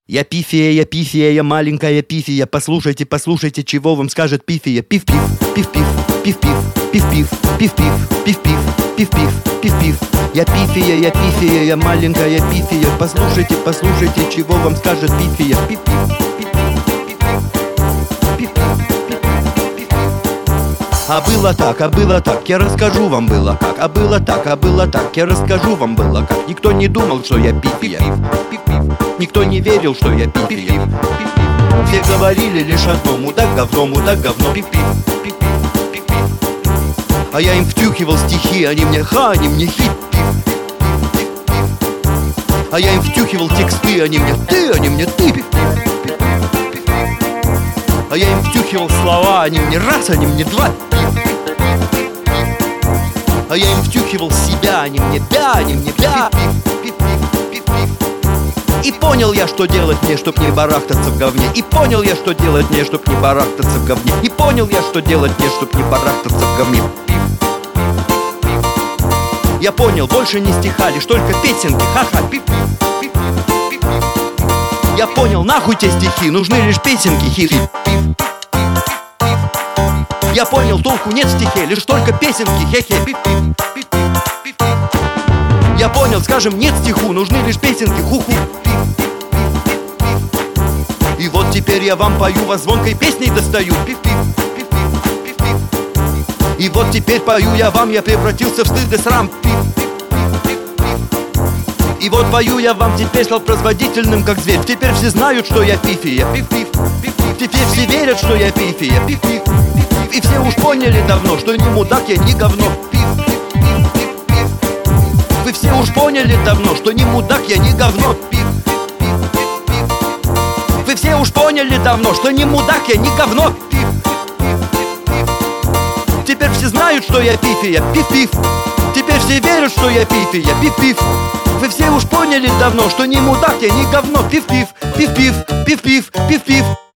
Я пифия, я маленькая пифия. Послушайте, послушайте, чего вам скажет пифия. Пиф-пиф, пиф-пиф, пиф-пиф, пиф-пиф, пиф-пиф, пиф-пиф, пиф-пиф, пиф-пиф. Я пифия, я маленькая пифия. Послушайте, послушайте, чего вам скажет пифия. Пиф-пиф, а было так, я расскажу вам было как. А было так, я расскажу вам было как. Никто не думал, что я пифия. Никто не верил, что я пифия. Все говорили лишь одно: мудак говно, пиф-пиф. А я им втюхивал стихи, они мне ха, они мне хи. А я им втюхивал тексты, они мне ты, они мне ты. А я им втюхивал слова, они мне раз, они мне два. А я им втюхивал себя, они мне да, они мне да. И понял я, что делать мне, чтоб не барахтаться в говне. И понял я, что делать мне, чтоб не барахтаться в говне. И понял я, что делать мне, чтоб не барахтаться в говне. Я понял, больше не стиха, лишь только песенки, ха-ха. Я понял, нахуй те стихи, нужны лишь песенки, хи-хи. Я понял, толку нет в стихе, лишь только песенки, хе-хе. Я понял, скажем, нет стиху, нужны лишь песенки, ху-ху. И вот теперь я вам пою, вас звонкой песней достаю. И вот теперь пою я вам, я превратился в стыд и срам. И вот пою я вам, теперь стал производительным, как зверь. Теперь все знают, что я пифия. Теперь все верят, что я пифия. И все уж поняли давно, что не мудак я, не говно. Вы все уж поняли давно, что не мудак я, не говно. Вы все уж поняли давно, что не мудак я, не говно. Теперь все знают, что я пифия. Пиф-пиф. Теперь все верят, что я пифия. Пиф-пиф. Вы все уж поняли давно, что не мудак я, не говно. Пиф-пиф, пиф-пиф, пиф-пиф, пиф-пиф.